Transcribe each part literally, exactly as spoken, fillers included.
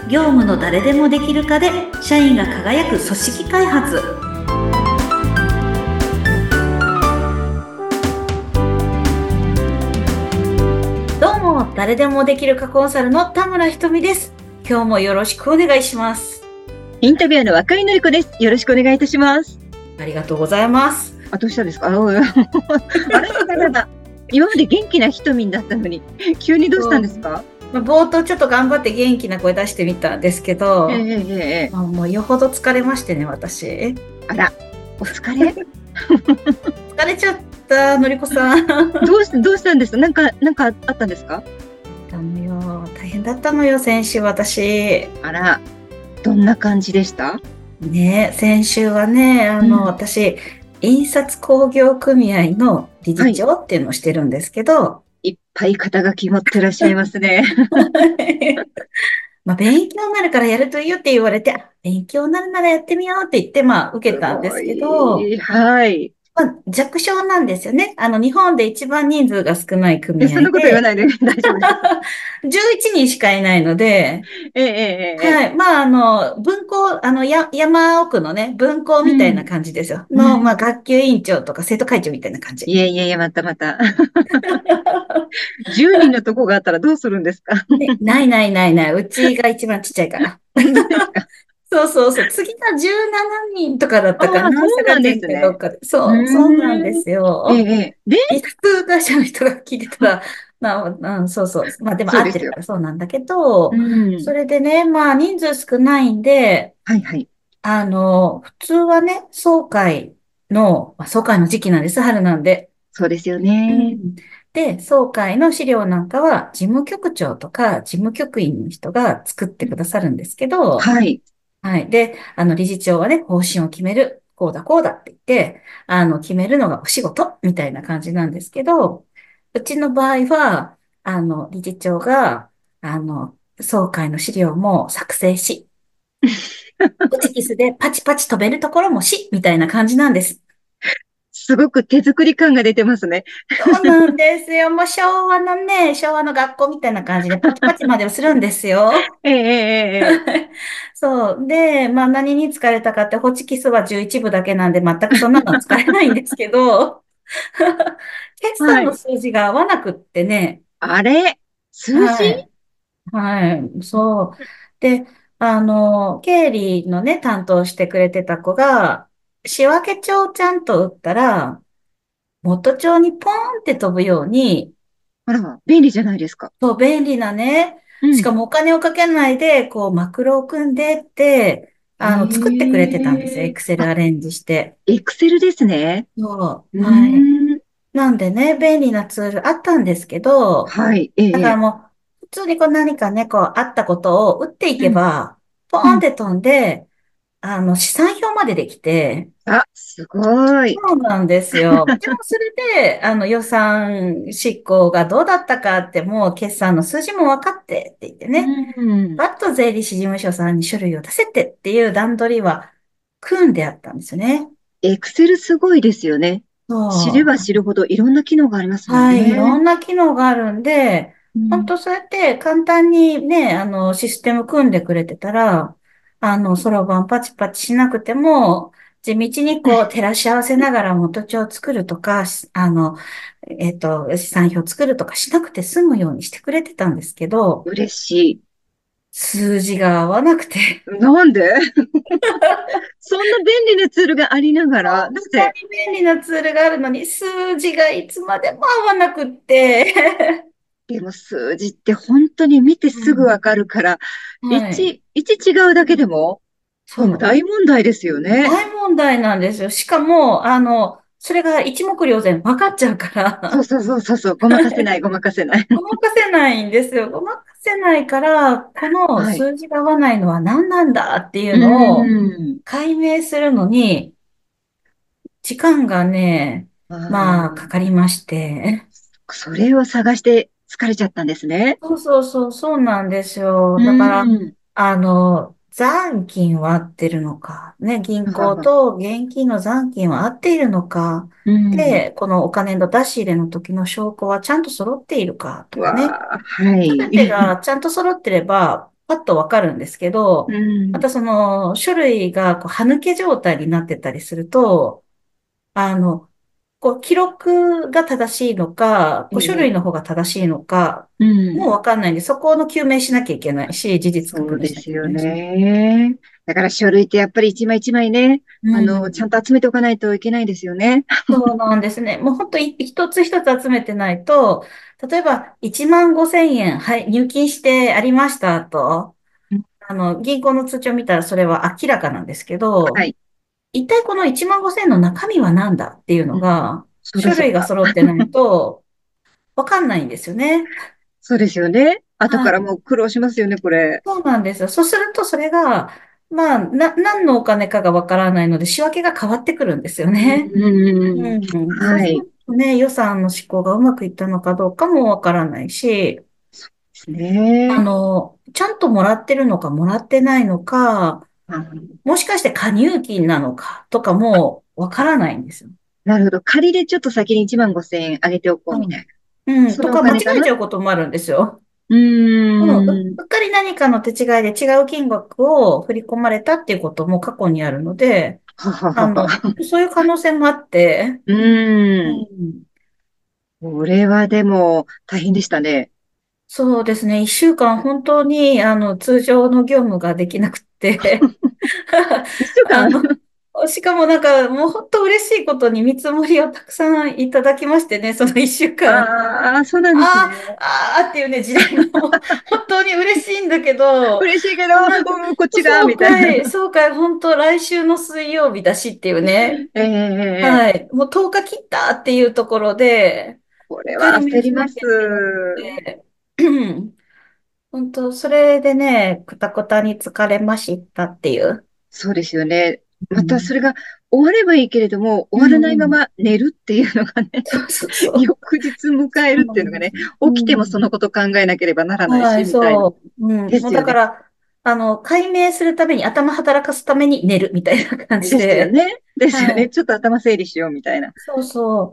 業務の誰でもできる化で社員が輝く組織開発。どうも、誰でもできる化コンサルの田村ひとみです。今日もよろしくお願いします。 インタビュアーの若井のり子です。よろしくお願いいたします。 ありがとうございます。 あ、どうしたんですか？ああれだだだ。今まで元気なひとみんだったのに、急にどうしたんですか？ まあ、冒頭ちょっと頑張って元気な声出してみたんですけど、 ええええ、 まあ、もうよほど疲れましてね、私。 あら、お疲れ疲れちゃった、のりこさん。 どうし、どうしたんですか？なんか、なんかあったんですか？ あのよ、大変だったのよ、先週私。 あら、どんな感じでした？ ね、先週はね、あの、うん、私、印刷工業組合の理事長っていうのをしてるんですけど、はい、 いっぱい肩書き持ってらっしゃいますね。 まあ、勉強になるからやるといいよって言われて、勉強になるならやってみようって言って、まあ、受けたんですけど、 はい。 まあ、弱小なんですよね。あの、日本で一番人数が少ない組合で。 そんなこと言わないで大丈夫です。 じゅういちにんしかいないので、 ええええ、 はい。まあ、あの、分校、あの、や、山奥のね、分校みたいな感じですよ。うん、の、まあ、学級委員長とか生徒会長みたいな感じ。 いやいやいや、またまた。じゅうにんのとこがあったらどうするんですか？ ね、ないないないない。うちが一番ちっちゃいから。 本当ですか？ そうそうそう。次がじゅうななにんとかだったかな。 ああ、そうなんですね。 どっかで。そう、そうなんでうーん。 すよ。 ええ、で、 理数会社の人が聞いてたら、まあ、うん、そうそう。まあでも合ってそうですよ。 るからそうなんだけど、 うん。 それでね、まあ人数少ないんで、 はいはい。 あの、普通はね、総会の、まあ、総会の時期なんです、春なんで。 そうですようね。 ん。で、総会の資料なんかは、事務局長とか事務局員の人が作ってくださるんですけど、 はい。 はい。で、あの、理事長はね、方針を決める。こうだ、こうだって言って、あの、決めるのがお仕事みたいな感じなんですけど、うちの場合は、あの、理事長が、あの、総会の資料も作成し、ホチキスでパチパチ飛べるところもし、みたいな感じなんです。 すごく手作り感が出てますね。 そうなんですよ。もう昭和のね、昭和の学校みたいな感じでパチパチまでをするんですよ。 ええ、ええ、ええ。 そう。で、まあ何に疲れたかって、ホチキスはじゅういち部だけなんで全くそんなのは疲れないんですけど、決算のはい。 数字が合わなくってね。 あれ、数字？ はい。はい。そう。で、あの、経理のね、担当してくれてた子が、仕分け帳をちゃんと打ったら、元帳にポーンって飛ぶように、 あら、便利じゃないですか。 そう、便利なね。 うん。 しかもお金をかけないで、こう、マクロを組んでって、 へあの、作ってくれてたんですよ。エえ。 クセルあ、 アレンジして。 エクセルですね。 そうう、はい。 ーん。 なんでね、便利なツールあったんですけど、 はい。ええ、 だええ。 からもう、普通にこう何かね、こう、あったことを打っていけうん。 ば、ポーうん。 ンって飛んで、あの、試算表までできて、 あ、すごい。 そうなんですよ。でもそれで、あの予算執行がどうだったかって、もう決算の数字も分かってって言ってうね、 ん。 バッと税理士事務所さんに書類を出せてっていう段取りは組んであったんですよね。 エクセルすごいですよね。知れそう。 ば知るほどいろんな機能がありますもんはい、いろね。 んな機能があるんで、 うん。 本当そうやって簡単にね、あの、システム組んでくれてたら、あの、そろばんパチパチしなくても、地道にこう、照らし合わせながら元帳を作るとか、しあの、えっと、資産表を作るとかしなくて済むようにしてくれてたんですけど、 嬉し数字が合わなくて、 い。なんで？そんな便利なツールがありながら、 こんなぜ？ なに便利なツールがあるのに、数字がいつまでも合わなくって、 でも数字って本当に見てすぐわかるから、 はい。 一、一違うだけでも、これもうそう。 大問題ですよね。 大問題なんですよ。しかも、あの、それが一目瞭然分かっちゃうから、 そうそうそうそうそう、ごまかせない、ごまかせない。 ごまかせないんですよ。ごまかせないから、このはい。 数字が合わないのは何なんだっていううのをーん。 解明するのに、時間がね、 あまあ、かかあ、 りまして。 それを探して疲れちゃったんですね。 そうそうそう、そうなんですよ。 うだから、 ーん。 あの、残金は合ってるのか、ね、銀行ははは。 と現金の残金は合っているのか、 うん。 で、このお金の出し入れの時の証拠はちゃんと揃っているかとかね、 わあ、はすべてい。 がちゃんと揃ってれば、 パッとわかるんですけど、 うん。 またその書類がこう、歯抜け状態になってたりすると、あの、こう、記録が正しいのか、こう、書類ええ、 の方が正しいのか、 うん。 もうわかんないんで、そこの究明しなきゃいけないし、事実確そう認しなですよきゃいけないし。 ね。だから書類ってやっぱり一枚一枚ね、 うあの、ちゃんん。 と集めておかないといけないですよね。 そうなんですね。もう本当い一つ一つ集めてないと、例えばいちまんごせんえん、はい、入金してありましたと、 うん、 あの、銀行の通帳を見たらそれは明らかなんですけど、 はい。 一体このいちまんごせんえんの中身は何だっていううん、 のが、 そら書類がそうだ。 揃ってないとわかんないんですよね。 そうですよね。後からはい。 もう苦労しますよね、これ。 そうなんですよ。そうするとそれが、まあ、な、何のお金かがわからないので仕分けが変わってくるんですようん、 ね。 うん、 うん。そうすはい。 るとね、予算の執行がうまくいったのかどうかもわからないし、 ですね。 あの、ちゃんともらってるのかもらってないのか、 うん、 もしかして加入金なのかとかもわからないんですよ。 なるほど。仮でちょっと先にいちまんごせん円あげておこうみたいうん。 な。 うん。 そのおとか間違金かな。 えちゃうこともあるんですよ。 ううん。うーん。 うっかり何かの手違いで違う金額を振り込まれたっていうことも過去にあるので、 はははあの、 は。 そういう可能性もあって、 ううーん。 ん。 これはでも大変でしたね。 そうですね。一週間本当に、あの、通常の業務ができなくて、 一週間。 あの、しかもなんか、もう本当嬉しいことに見積もりをたくさんいただきましてね、その一週間。 ああ、そうなんですあね。 あ、ああっていうね、事例がもう本当に嬉しいんだけど、 嬉しいけど、 もうなんか、 うん、こっちが、みたいな。 総会、総会、本当来週の水曜日だしっていうね。 ええ、 はい。もうとおか切ったっていうところで、 これは解明しな焦ります。 きゃいけなくて、本当、それでね、くたくたに疲れましたっていう。 そうですよね。またそうん。 れが終わればいいけれども、終うわらんうん。 ないまま寝るっていうのがね、 そうそうそう。 翌日迎えそうるっていうのがね、 なんです。う起きてもそん。 のこと考えなければならないし、 はい、 みたいな。 そう。うん。もうですよね。 だから、あの、解明するために頭働かすために寝るみたいな感じですよで。 ね。ですよね。 はい。 ちょっと頭整理しようみたいな。 そうそう。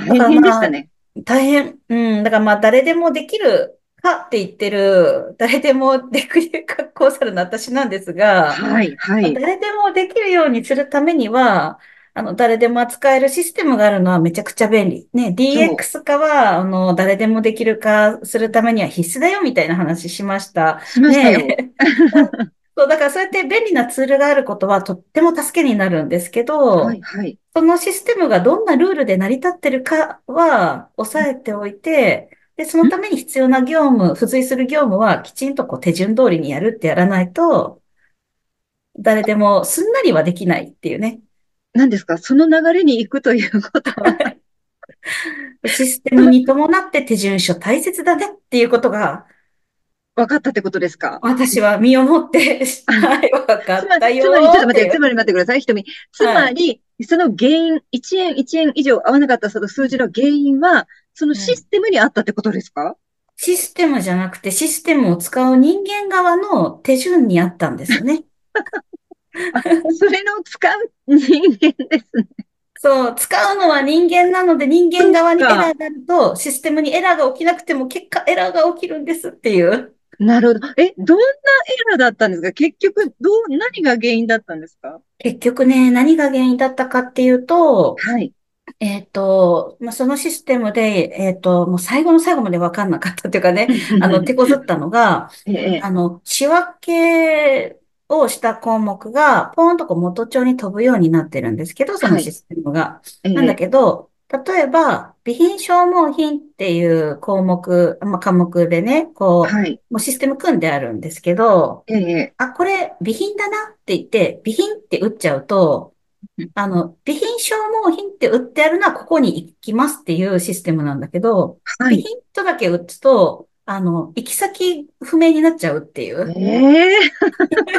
だ大からまあ、 変でしたね。 大変。うん。だからまあ、誰でもできるかって言ってる、誰でもできる格好さるの私なんですが、 はい、はい。 誰でもできるようにするためには、あの、誰でも扱えるシステムがあるのはめちゃくちゃ便利。ね、 そディーエックス 化は、あの、誰でもできる化するためには必須だよみたいな話しました。 う、しましたよ。 ね。そう、だからそうやって便利なツールがあることはとっても助けになるんですけはい、 ど、 はい。 そのシステムがどんなルールで成り立ってるかは押さえておいて、で、そのために必要な業務、付随する業務はきちんとこう手順通りにやるってやらないと、誰でもすんなりはできないっていうね。 何ですかその流れに行くということは、 システムに伴って手順書大切だねっていうことが、 分かったってことですか？ 私は身をもってはい、わかつま、 ったよつまり、ちょっと待って、 ーっていう。 つまり待ってください、ひとみ。つはい。 まり、その原因、いちえん、いちえん以上合わなかったその数字の原因は、そのうん。 システムにあったってことですか？ システムじゃなくてシステムを使う人間側の手順にあったんですよね。 あ、それの使う人間ですね。 そう、使うのは人間なので人間そっ側にエラか。 ーがあるとシステムにエラーが起きなくても結果エラーが起きるんですっていう。 なるほど。え、どんなエラーだったんですか？結局、どう、何が原因だったんですか？ 結局ね、何が原因だったかっていうと、 はい。 えっと、まあ、そのシステムで、えっと、もう最後の最後まで分かんなかったっていうかね、あの、手こずったのが、 ええ、 あの、仕分けをした項目が、ポーンとこう元帳に飛ぶようになってるんですけど、そのはい。 システムが。なんだええ、 けど、例えば、備品消耗品っていう項目、まあ、科目でね、こはい。 う、もうシステム組んであるんですけど、 ええ、 あ、これ、備品だなって言って、備品って打っちゃうと、あの、備品消耗品って売ってあるのはここに行きますっていうシステムなんだけど、 はい。 備品とだけ打つと、あの、行き先不明になっちゃうっていう。 ええ、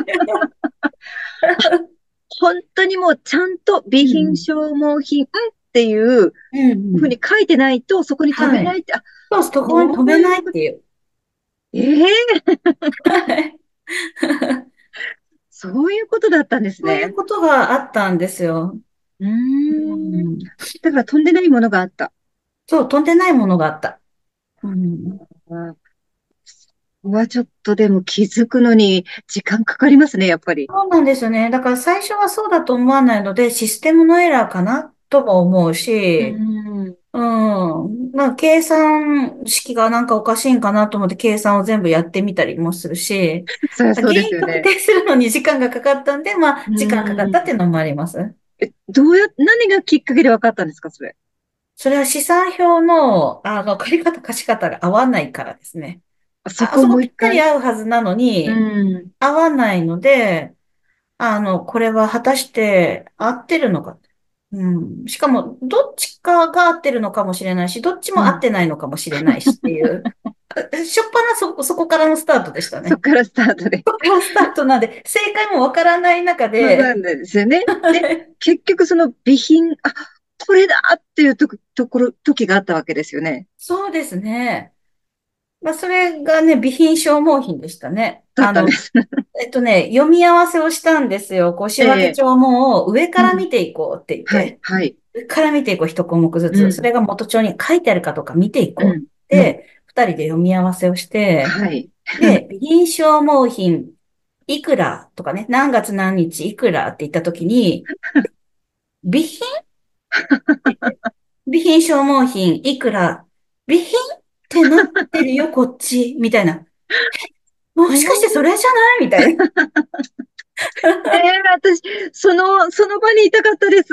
本当にもうちゃんと備品うん。 消耗品っていううんうん。 ふうに書いてないと、そこに飛べはい。 ないって、あ、 そう、そこに飛べなそういうこと、 いっていう。 ええ、 はい。 そういうことだったんですね。 そういうことがあったんですよ。 うーうん。 ん。 だから飛んでないものがあった。 そう、飛んでないものがあった。うん。 あ、 はちょっとでも気づくのに時間かかりますね、やっぱり。 そうなんですよね。だから最初はそうだと思わないので、システムのエラーかなとも思ううし、 ん。 うん。まあ、計算式がなんかおかしいんかなと思って計算を全部やってみたりもするし、原そりゃそうです因特よね。 定するのに時間がかかったんで、まあ、 う時間かかったっていうん。 のもあります。 え、どうや、何がきっかけで分かったんですか、それ。 それは試算表の、あの、借り方、貸し方が合わないからですね。 あそあ、あこをそこぴったりもう一回。 合うはずなのうに、 ん。 合わないので、あの、これは果たして合ってるのか。うん。しかも、どっちかが合ってるのかもしれないし、どっちも合っうん。 てないのかもしれないしっていう、しょっぱなそこ、そこからのスタートでしたね。 そこからスタートで。 そこからスタートなんで、正解もわからない中で、 そうなんですよね。で、結局その備品、あ、これだっていうとこ、ところ、時があったわけですよね。 そうですね。まあ、それがね、備品消耗品でしたね。あの、 だったんです。 えっとね、読み合わせをしたんですよ。こう、仕ええ。 分け帳も上からうん。 見ていこうって言っはい、 て。 はい。 上から見ていこう、一項目ずつ。そうん、 れが元帳に書いてあるかどうか見ていこう。 うん、うん。 で、二人で読み合わせをして、 はい。 で、備品消耗品いくらとかね、何月何日いくらって言ったときに、備品備品消耗品いくら備品ってなってるよ、こっち。みたいな。もしかしてそれじゃないみたいな。 ええ、私、その、その場にいたかったです。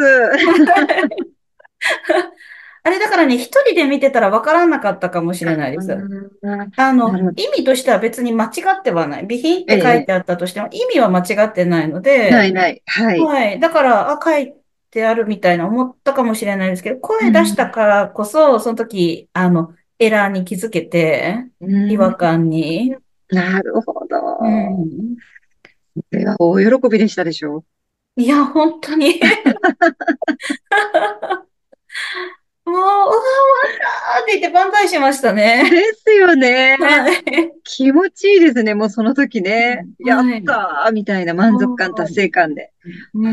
あれだからね、一人で見てたらわからなかったかもしれないであす。 ー、 あの、 なるほど。 意味としては別に間違ってはない。備品っええ、 て書いてあったとしても、意味は間違ってないので、 ないない。はい。 はい。だから、あ、書いてあるみたいな思ったかもしれないですけど、声出したうん、 からこそ、その時、あの、エラーに気づけて、 うん、 違和感に。 なるほうど。 ん。 これは大喜びでしたでしょう。 いや、本当にもう、うわ、終わったーって言って万歳しましたでね。 すよね。 はい。 気持ちいいですね。もうその時ね。 うん、 やっはい。 たーみたいな満足感、達成感で。 うん。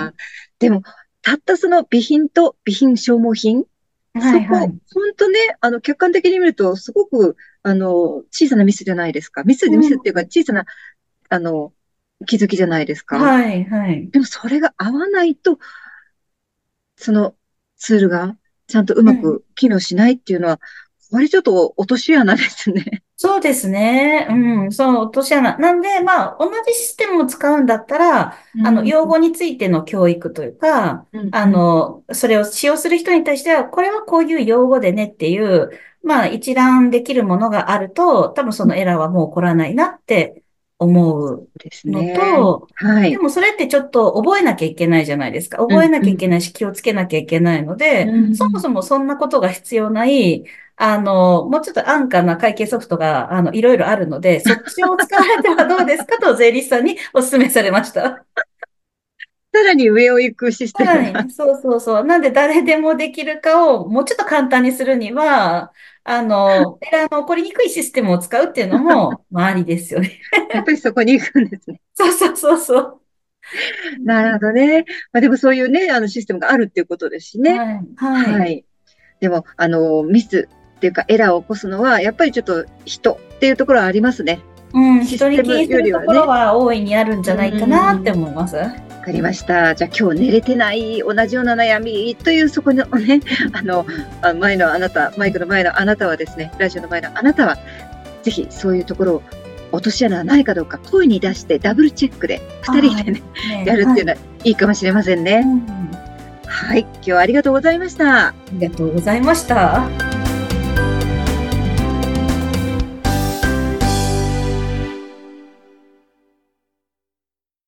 ああ、でも、たったその備品と備品消耗品、そこ、 はいはい。 ほんとね、あの、客観的に見ると、すごく、あの、小さなミスじゃないですか。ミス、 うん。 ミスっていうか、小さな、あの、気づきじゃないですか。 はいはい。 でも、それが合わないと、そのツールがちゃんとうまうん。 く機能しないっていうのは、これちょっと落とし穴ですね。 そうですね。うん。そう、落とし穴。なんで、まあ、同じシステムを使うんだったら、あの、 うん、 用語についての教育というか、 うん、 あうん。 の、それを使用する人に対しては、これはこういう用語でねっていう、まあ、一覧できるものがあると、多分そのエラーはもう起こらないなって思うですのね。 と、 はい。 でもそれってちょっと覚えなきゃいけないじゃないですか。 うん、 覚えなうん。 きゃいけないし、気をつけなきゃいけないのうで、そもん。 そもそんなことが必要ない、あの、もうちょっと安価な会計ソフトが、あの、いろいろあるので、そっちを使われてはどうですかと税理士さんにお勧めされました。 さらに上を行くシステムが。 さらにね、そうそうそう。なんで誰でもできるかをもうちょっと簡単にするには、あの、エラーの起こりにくいシステムを使うっていうのも、まあ、ありですよね。 やっぱりそこに行くんですね。 そうそうそうそう。 なるほどね。まあ、でもそういうね、あのシステムがあるっていうことですしね。 はい、はい。 はい。でも、あの、ミスっていうかエラーを起こすのは、やっぱりちょっと人っていうところはありますね。 うん、 システム人に気にすよりはね。 るところは大いにあるんじうゃないかなってーん。 思います。 わかりました。じゃあ今日寝れてない同じような悩みというそこのね、あの、あ前のあなた、マイクの前のあなたはですね、ラジオの前のあなたは、ぜひそういうところを落とし穴がないかどうか声に出してダブルチェックで二人ああ、 でね、 ね、はい。 やるっていうのはいいかもしれませんね。 うん、あはい、今日はありがとうございました。 りがとうございました。